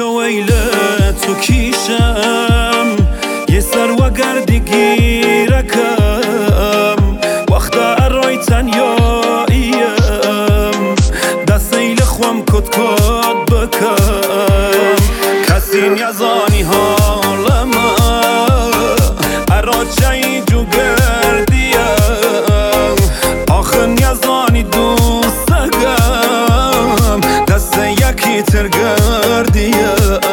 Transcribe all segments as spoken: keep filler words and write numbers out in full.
چو ویل تو کیشم یه سر و گردی گیرکم وقت ارای تنیاییم دست ایل خوام کت کت بکم کسی نیزانی حالما ارا چایی جو گردیم آخر نیزانی دوستگم دست یکی ترگردیم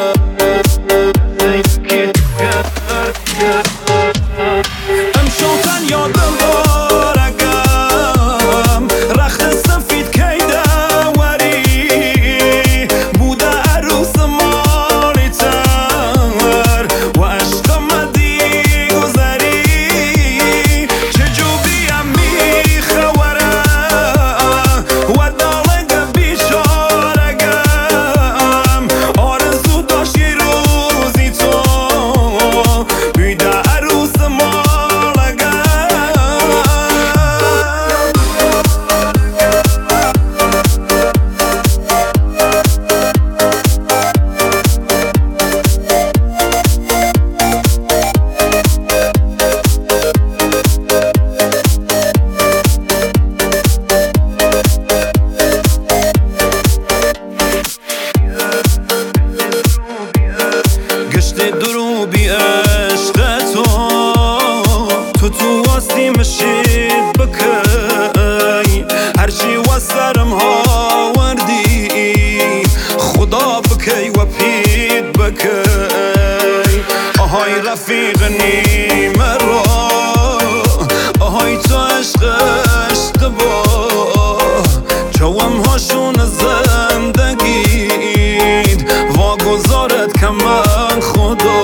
تو تو واستی مشید بکی هرچی و سرم ها وردی خدا بکی و پید بکی آهای رفیق نیمه را آهای تو عشقش دبا چوام هاشون زندگید واگذارت کمن خدا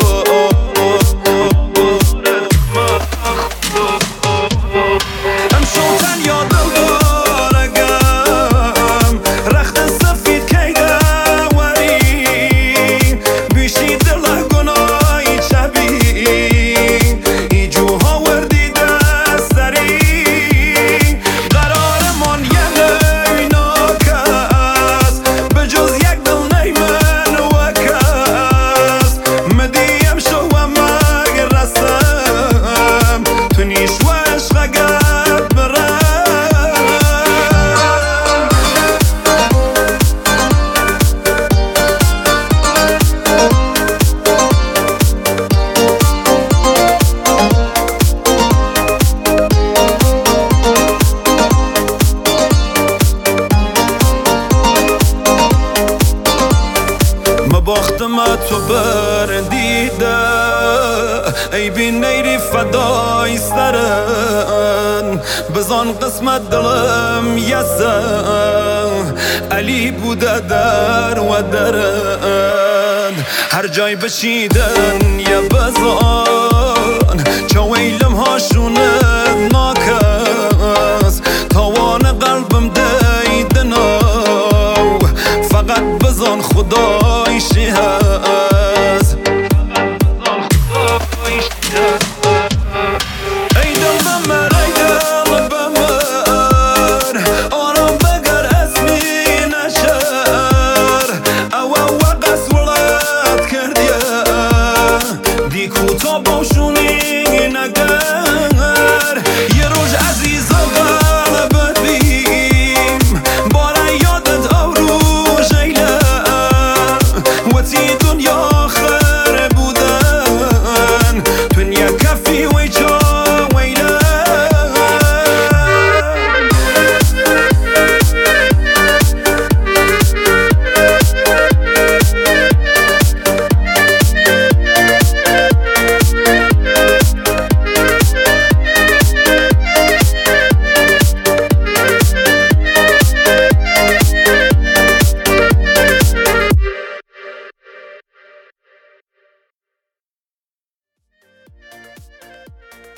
باختم تو بردیده ای بی نیری فدای سرن بزان قسمت دلم یسن علی بوده در و درن هر جای بشیدن یا بزان چو ویلم هاشونه ناکس توان قلبم دیدنو فقط بزان خدای شی هست ای دل بمر ای دل بمر آرام بگر اسمی نشر او او قصور